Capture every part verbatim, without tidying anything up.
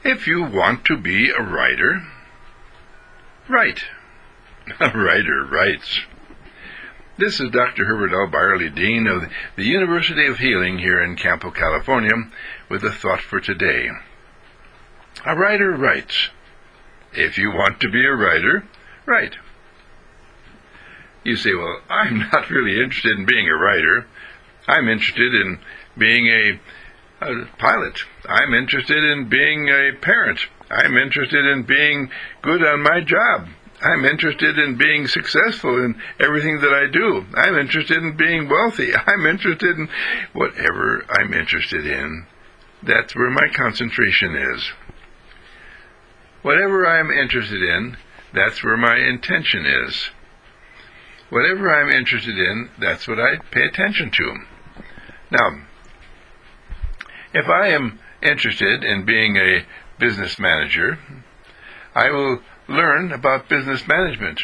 If you want to be a writer, write. A writer writes. This is Doctor Herbert L. Byerly, Dean of the University of Healing here in Campo, California, with a thought for today. A writer writes. If you want to be a writer, write. You say, well, I'm not really interested in being a writer. I'm interested in being a, a pilot. I'm interested in being a parent. I'm interested in being good on my job. I'm interested in being successful in everything that I do. I'm interested in being wealthy. I'm interested in whatever I'm interested in. That's where my concentration is. Whatever I'm interested in, that's where my intention is. Whatever I'm interested in, that's what I pay attention to. Now, if I am interested in being a business manager, I will learn about business management.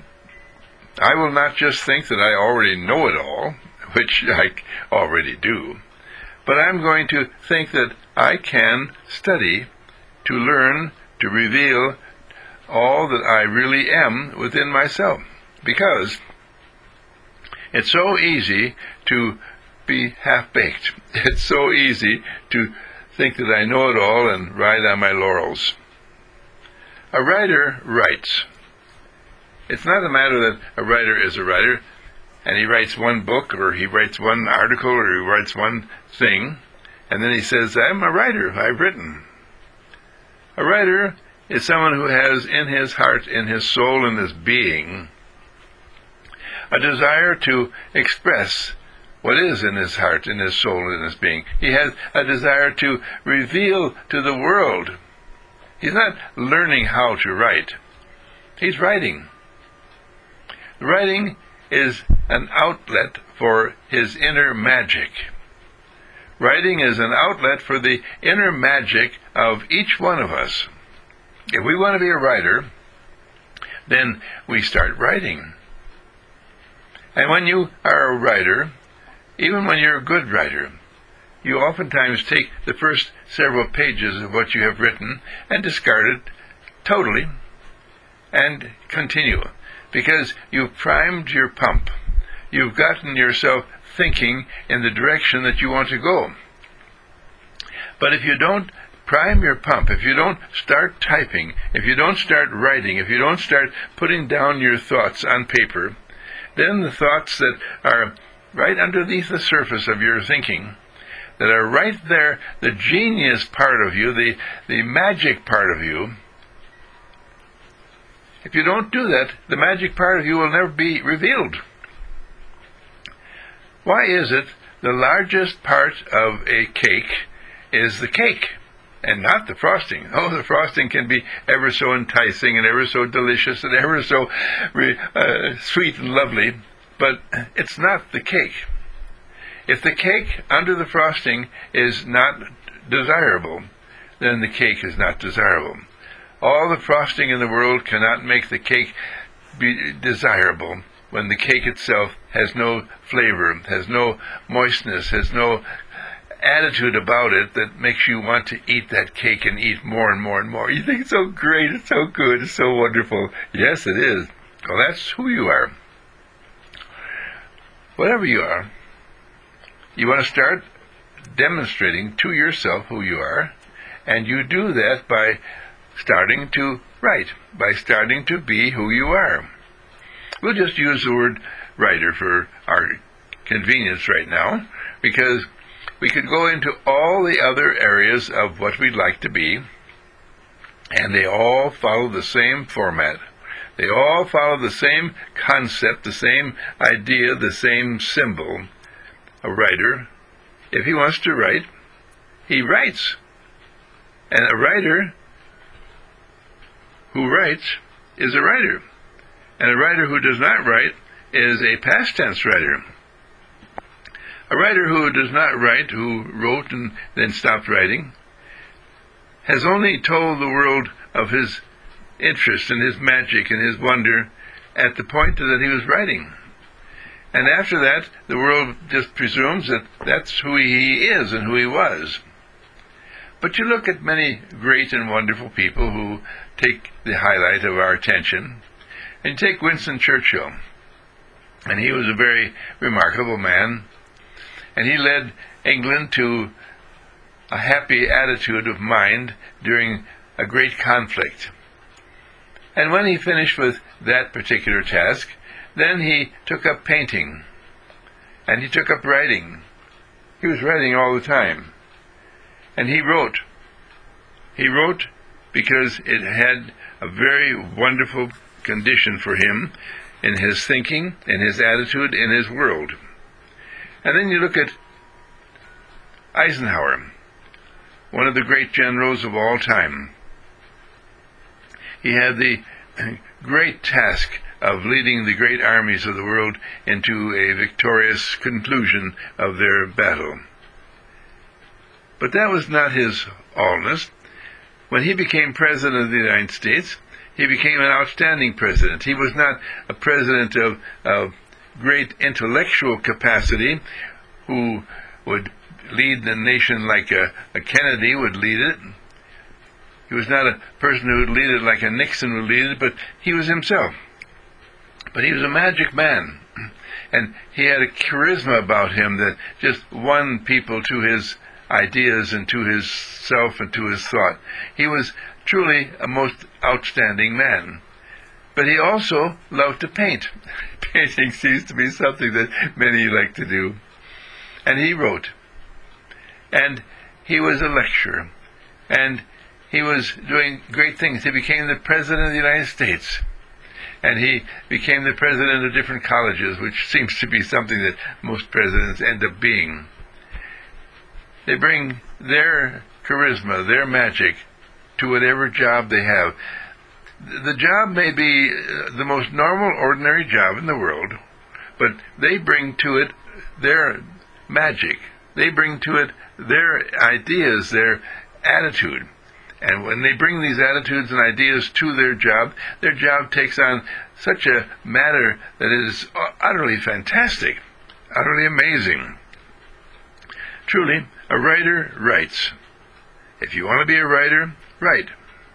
I will not just think that I already know it all, which I already do, but I'm going to think that I can study to learn to reveal all that I really am within myself, because it's so easy to be half-baked. It's so easy to think that I know it all and ride on my laurels. A writer writes. It's not a matter that a writer is a writer, and he writes one book, or he writes one article, or he writes one thing, and then he says, I'm a writer, I've written. A writer is someone who has in his heart, in his soul, in his being, a desire to express what is in his heart, in his soul, in his being. He has a desire to reveal to the world. He's not learning how to write. He's writing. Writing is an outlet for his inner magic. Writing is an outlet for the inner magic of each one of us. If we want to be a writer, then we start writing. And when you are a writer, even when you're a good writer, you oftentimes take the first several pages of what you have written and discard it totally and continue, because you've primed your pump. You've gotten yourself thinking in the direction that you want to go. But if you don't prime your pump, if you don't start typing, if you don't start writing, if you don't start putting down your thoughts on paper, then the thoughts that are right underneath the surface of your thinking, that are right there, the genius part of you, the, the magic part of you, if you don't do that, the magic part of you will never be revealed. Why is it the largest part of a cake is the cake and not the frosting? Oh, the frosting can be ever so enticing and ever so delicious and ever so uh, sweet and lovely, but it's not the cake. If the cake under the frosting is not desirable, then the cake is not desirable. All the frosting in the world cannot make the cake be desirable when the cake itself has no flavor, has no moistness, has no attitude about it that makes you want to eat that cake and eat more and more and more. You think it's so great, it's so good, it's so wonderful. Yes, it is. Well, that's who you are. Whatever you are, you want to start demonstrating to yourself who you are, and you do that by starting to write, by starting to be who you are. We'll just use the word writer for our convenience right now, because we could go into all the other areas of what we'd like to be, and they all follow the same format. They all follow the same concept, the same idea, the same symbol. A writer, if he wants to write, he writes. And a writer who writes is a writer. And a writer who does not write is a past tense writer. A writer who does not write, who wrote and then stopped writing, has only told the world of his interest and his magic and his wonder at the point that he was writing. And after that, the world just presumes that that's who he is and who he was. But you look at many great and wonderful people who take the highlight of our attention, and take Winston Churchill. And he was a very remarkable man, and he led England to a happy attitude of mind during a great conflict. And when he finished with that particular task, then he took up painting, and he took up writing. He was writing all the time. And he wrote. He wrote because it had a very wonderful condition for him in his thinking, in his attitude, in his world. And then you look at Eisenhower, one of the great generals of all time. He had the great task of leading the great armies of the world into a victorious conclusion of their battle. But that was not his allness. When he became President of the United States, he became an outstanding president. He was not a president of, of great intellectual capacity who would lead the nation like a, a Kennedy would lead it. He was not a person who would lead it like a Nixon would lead it, but he was himself. But he was a magic man, and he had a charisma about him that just won people to his ideas and to his self and to his thought. He was truly a most outstanding man. But he also loved to paint. Painting seems to be something that many like to do. And he wrote. And he was a lecturer. And he was doing great things. He became the President of the United States. And he became the president of different colleges, which seems to be something that most presidents end up being. They bring their charisma, their magic, to whatever job they have. The job may be the most normal, ordinary job in the world, but they bring to it their magic. They bring to it their ideas, their attitude. And when they bring these attitudes and ideas to their job, their job takes on such a matter that is utterly fantastic, utterly amazing. Truly, a writer writes. If you want to be a writer, write.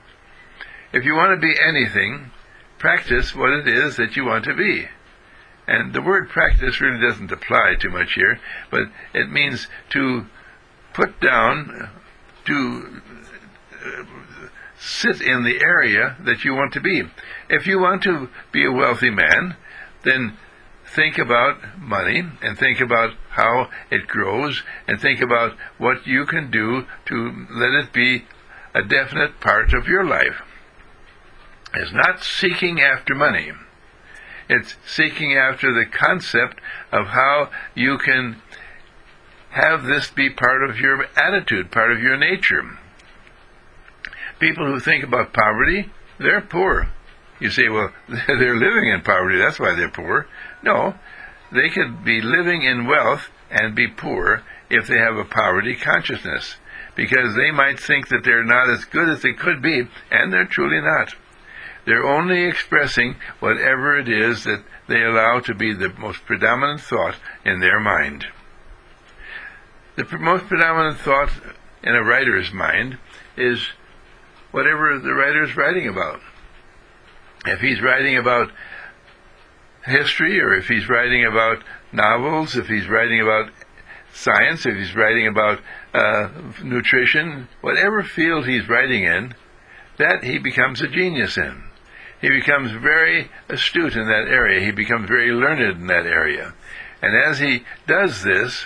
If you want to be anything, practice what it is that you want to be. And the word practice really doesn't apply too much here, but it means to put down, to uh, sit in the area that you want to be. If you want to be a wealthy man, then think about money and think about how it grows and think about what you can do to let it be a definite part of your life. It's not seeking after money. It's seeking after the concept of how you can have this be part of your attitude, part of your nature. People who think about poverty, they're poor. You say, well, they're living in poverty, that's why they're poor. No, they could be living in wealth and be poor if they have a poverty consciousness, because they might think that they're not as good as they could be, and they're truly not. They're only expressing whatever it is that they allow to be the most predominant thought in their mind. The most predominant thought in a writer's mind is whatever the writer is writing about. If he's writing about history, or if he's writing about novels, if he's writing about science, if he's writing about uh, nutrition, whatever field he's writing in, that he becomes a genius in. He becomes very astute in that area. He becomes very learned in that area. And as he does this,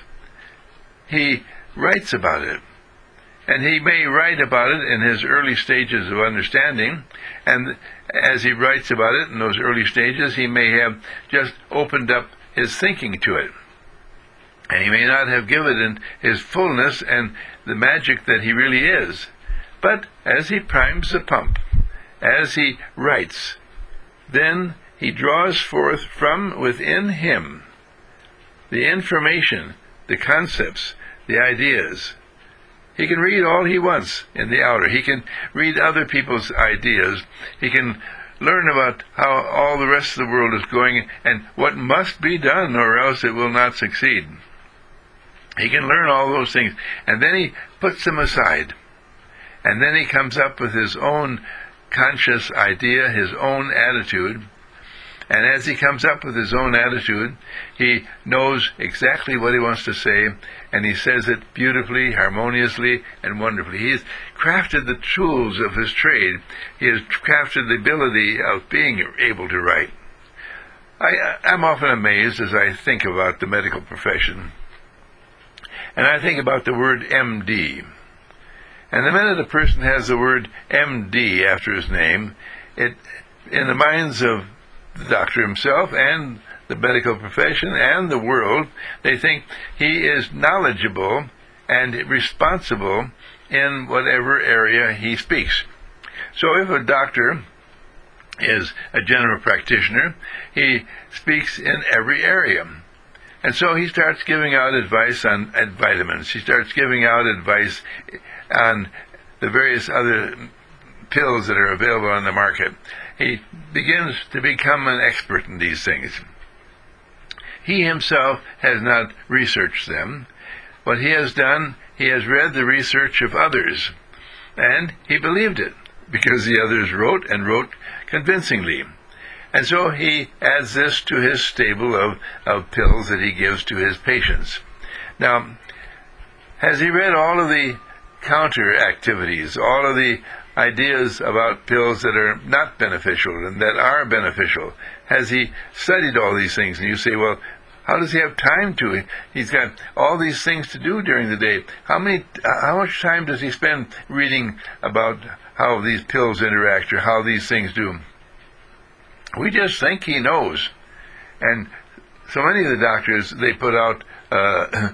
he writes about it. And he may write about it in his early stages of understanding, and as he writes about it in those early stages, he may have just opened up his thinking to it. And he may not have given it his fullness and the magic that he really is. But as he primes the pump, as he writes, then he draws forth from within him the information, the concepts, the ideas. He can read all he wants in the outer. He can read other people's ideas. He can learn about how all the rest of the world is going and what must be done, or else it will not succeed. He can learn all those things, and then he puts them aside. And then he comes up with his own conscious idea, his own attitude. And as he comes up with his own attitude, he knows exactly what he wants to say, and he says it beautifully, harmoniously, and wonderfully. He has crafted the tools of his trade. He has crafted the ability of being able to write. I, I'm often amazed as I think about the medical profession, and I think about the word M D. And the minute a person has the word M D after his name, it, in the minds of the doctor himself and the medical profession and the world, they think he is knowledgeable and responsible in whatever area he speaks. So if a doctor is a general practitioner, he speaks in every area. And so he starts giving out advice on, on vitamins. He starts giving out advice on the various other pills that are available on the market. He begins to become an expert in these things. He himself has not researched them. What he has done, he has read the research of others, and he believed it, because the others wrote and wrote convincingly. And so he adds this to his stable of, of pills that he gives to his patients. Now, has he read all of the counter activities, all of the ideas about pills that are not beneficial and that are beneficial? Has he studied all these things? And you say, well, how does he have time to? He's got all these things to do during the day. How many? How much time does he spend reading about how these pills interact or how these things do? We just think he knows. And so many of the doctors, they put out uh,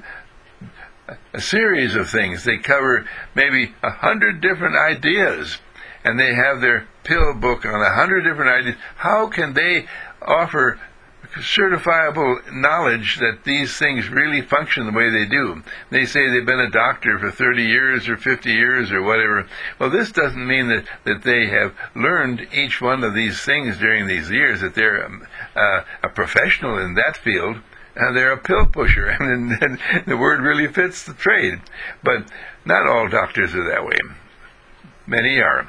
a series of things. They cover maybe a hundred different ideas, and they have their pill book on a hundred different ideas. How can they offer certifiable knowledge that these things really function the way they do? They say they've been a doctor for thirty years or fifty years or whatever. Well, this doesn't mean that, that they have learned each one of these things during these years, that they're um, uh, a professional in that field. And they're a pill pusher, and, and the word really fits the trade. But not all doctors are that way. Many are.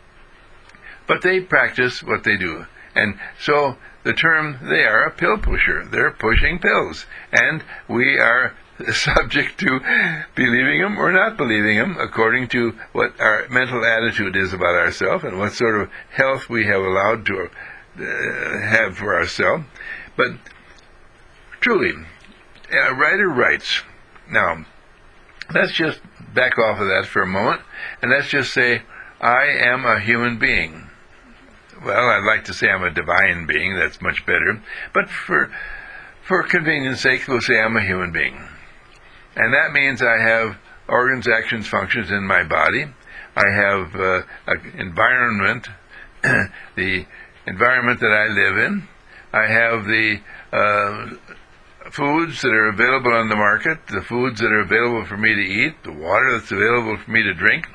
But they practice what they do. And so the term, they are a pill pusher. They're pushing pills. And we are subject to believing them or not believing them according to what our mental attitude is about ourselves and what sort of health we have allowed to uh, have for ourselves. But truly, a writer writes. Now, let's just back off of that for a moment, and let's just say, I am a human being. Well, I'd like to say I'm a divine being. That's much better. But for for convenience sake, we'll say I'm a human being. And that means I have organs, actions, functions in my body. I have uh, an environment, the environment that I live in. I have the uh, foods that are available on the market, the foods that are available for me to eat, the water that's available for me to drink.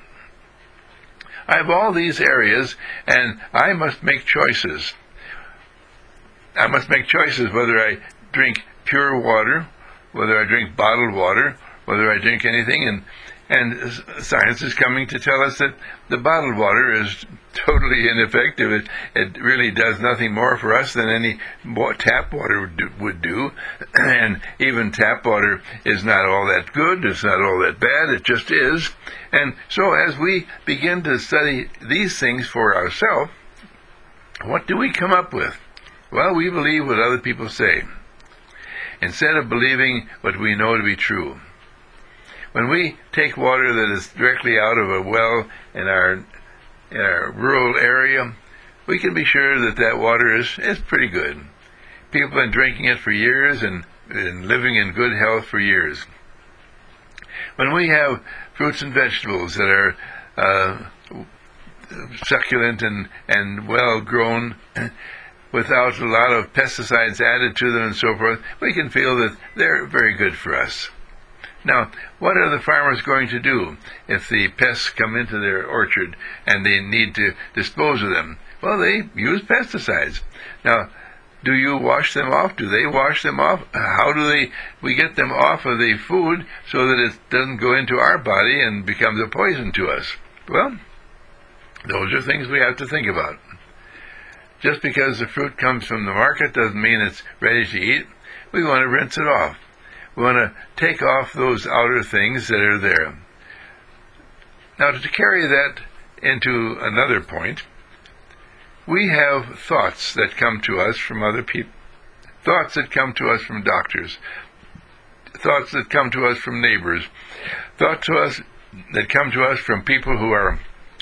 I have all these areas, and I must make choices. I must make choices whether I drink pure water, whether I drink bottled water, whether I drink anything, and and science is coming to tell us that the bottled water is totally ineffective. It, it really does nothing more for us than any tap water would do, would do. And even tap water is not all that good. It's not all that bad. It just is. And so as we begin to study these things for ourselves, what do we come up with? Well, we believe what other people say, instead of believing what we know to be true. When we take water that is directly out of a well in our in our rural area, we can be sure that that water is, is pretty good. People have been drinking it for years and, and living in good health for years. When we have fruits and vegetables that are uh, succulent and, and well grown, without a lot of pesticides added to them and so forth, we can feel that they're very good for us. Now, what are the farmers going to do if the pests come into their orchard and they need to dispose of them? Well, they use pesticides. Now, do you wash them off? Do they wash them off? How do they, we get them off of the food so that it doesn't go into our body and becomes a poison to us? Well, those are things we have to think about. Just because the fruit comes from the market doesn't mean it's ready to eat. We want to rinse it off. We want to take off those outer things that are there. Now, to carry that into another point, we have thoughts that come to us from other people, thoughts that come to us from doctors, thoughts that come to us from neighbors, thoughts to us that come to us from people who are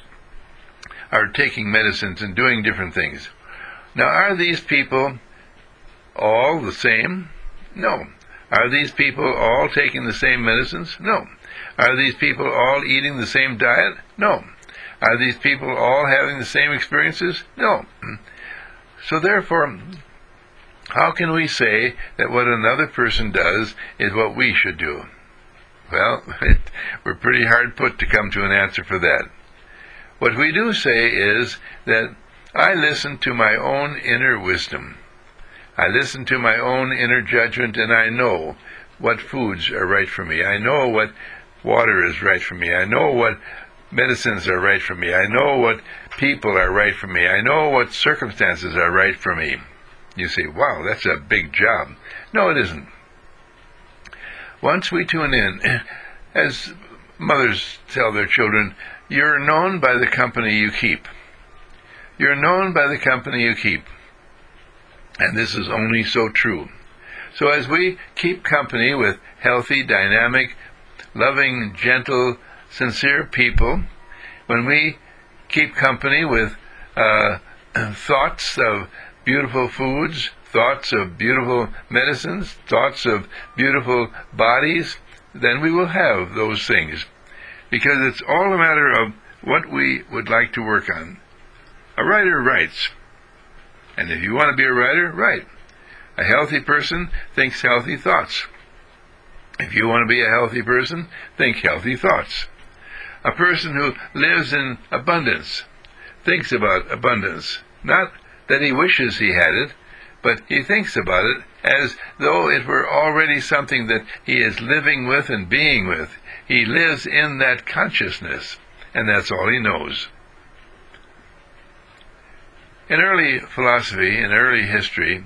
are taking medicines and doing different things. Now, are these people all the same? No. Are these people all taking the same medicines? No. Are these people all eating the same diet? No. Are these people all having the same experiences? No. So therefore, how can we say that what another person does is what we should do? Well, it, we're pretty hard put to come to an answer for that. What we do say is that I listen to my own inner wisdom. I listen to my own inner judgment, and I know what foods are right for me. I know what water is right for me. I know what medicines are right for me. I know what people are right for me. I know what circumstances are right for me. You say, wow, that's a big job. No, it isn't. Once we tune in, as mothers tell their children, you're known by the company you keep. You're known by the company you keep. And this is only so true. So as we keep company with healthy, dynamic, loving, gentle, sincere people, when we keep company with uh, thoughts of beautiful foods, thoughts of beautiful medicines, thoughts of beautiful bodies, then we will have those things. Because it's all a matter of what we would like to work on. A writer writes. And if you want to be a writer, write. A healthy person thinks healthy thoughts. If you want to be a healthy person, think healthy thoughts. A person who lives in abundance thinks about abundance. Not that he wishes he had it, but he thinks about it as though it were already something that he is living with and being with. He lives in that consciousness, and that's all he knows. In early philosophy, in early history,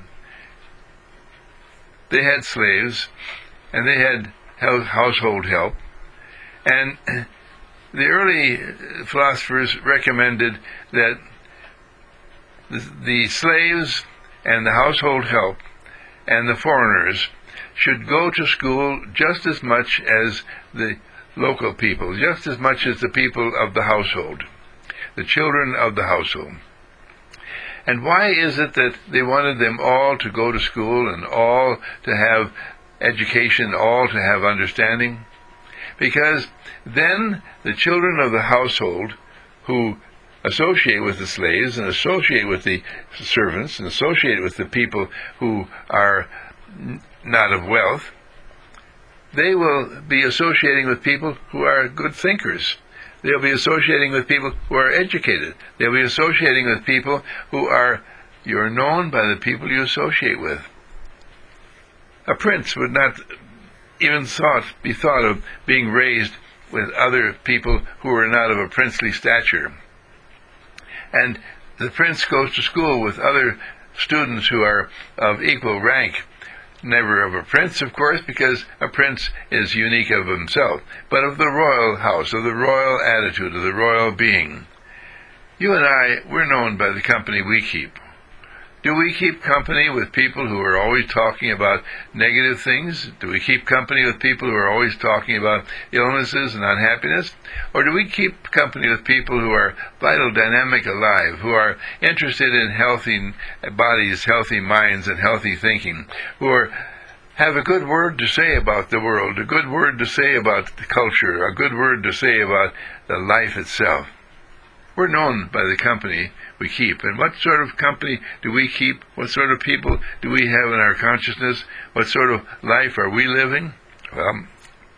they had slaves, and they had household help, and the early philosophers recommended that the, the slaves and the household help and the foreigners should go to school just as much as the local people, just as much as the people of the household, the children of the household. And why is it that they wanted them all to go to school and all to have education, all to have understanding? Because then the children of the household who associate with the slaves and associate with the servants and associate with the people who are not of wealth, they will be associating with people who are good thinkers. They'll be associating with people who are educated. They'll be associating with people who are, you're known by the people you associate with. A prince would not even thought, be thought of being raised with other people who are not of a princely stature. And the prince goes to school with other students who are of equal rank. Never of a prince, of course, because a prince is unique of himself, but of the royal house, of the royal attitude, of the royal being. You and I, we're known by the company we keep. Do we keep company with people who are always talking about negative things? Do we keep company with people who are always talking about illnesses and unhappiness? Or do we keep company with people who are vital, dynamic, alive, who are interested in healthy bodies, healthy minds, and healthy thinking, who are have a good word to say about the world, a good word to say about the culture, a good word to say about the life itself? We're known by the company we keep. And what sort of company do we keep? What sort of people do we have in our consciousness? What sort of life are we living? Well,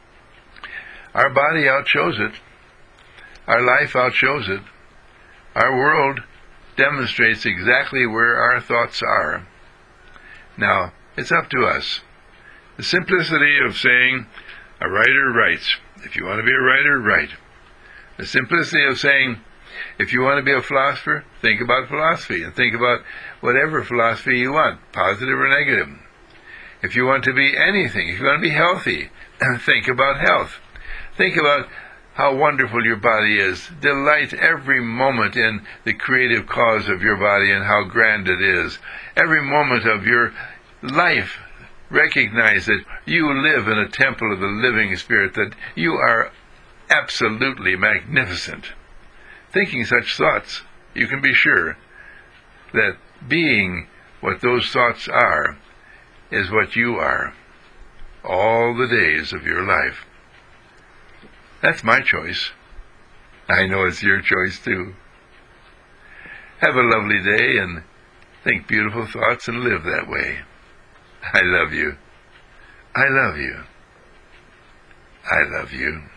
our body outshows it. Our life outshows it. Our world demonstrates exactly where our thoughts are. Now, it's up to us. The simplicity of saying, a writer writes. If you want to be a writer, write. The simplicity of saying, if you want to be a philosopher, think about philosophy, and think about whatever philosophy you want, positive or negative. If you want to be anything, if you want to be healthy, think about health. Think about how wonderful your body is. Delight every moment in the creative cause of your body and how grand it is. Every moment of your life, recognize that you live in a temple of the living Spirit, that you are absolutely magnificent. Thinking such thoughts, you can be sure that being what those thoughts are is what you are all the days of your life. That's my choice. I know it's your choice too. Have a lovely day and think beautiful thoughts and live that way. I love you. I love you. I love you.